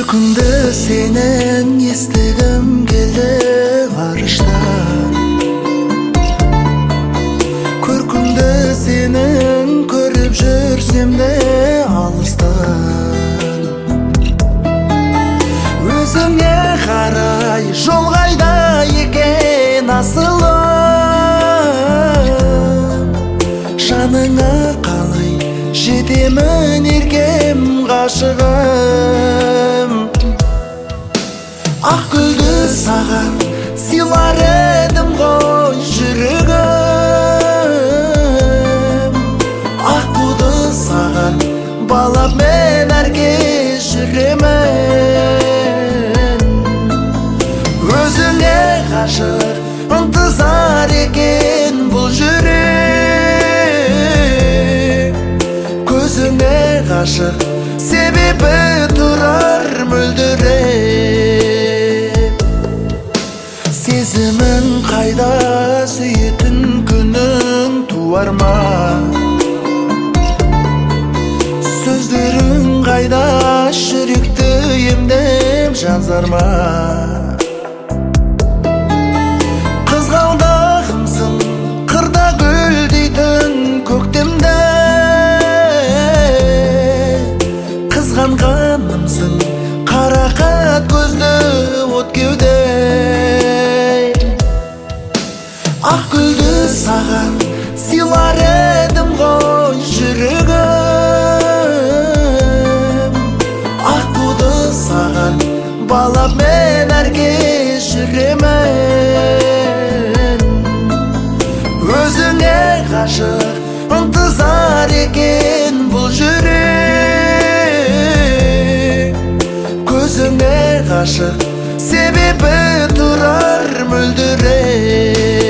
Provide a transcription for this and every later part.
Күркіңді сенің естігім келді ғарыштан. Көркіңді сенің көріп жүрсем де алыстан. Өзіңе қарай жол қайда екен асылым. Жаныңа қалай жетемін еркем ғашығым. Ақ гүлді саған сыйлар едім ғой жүрегім. Ақ туды саған балап мен әркез жүремін. Өзіңе ғашық ынтызар екен бұл жүрек. Көзіңе ғашық себебі тұрар мөлдіреп. Сезімін қайда сүйетін күнің туар ма? Сөздерің қайда жүректі емдеп жазар ма? Қызғалдағымсың қырда гүлдейтін көктемде. Қызғанғанымсың қарақат көзді от кеуде. Ақ гүлді саған сыйлар едім ғой жүрегім. Ақ туды саған балап мен әркез жүремін. Өзіңе ғашық ынтызар екен бұл жүрек. Көзіңе ғашық себебі тұрар мөлдіреп.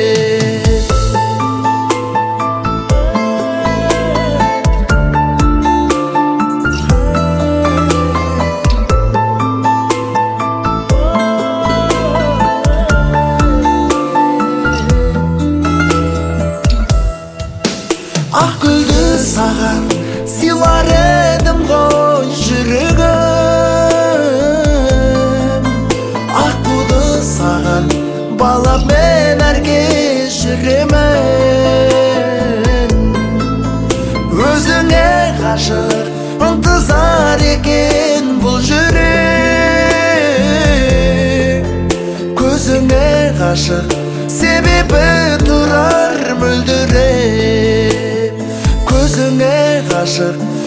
Ақ гүлді саған сыйлар едім ғой жүрегім. Ақ туды саған балап мен әркез жүремін. Өзіңе ғашық ынтызар екен бұл жүрек. Көзіңе ғашық себебі тұрар мөлдіреп. Көзіңе ғашық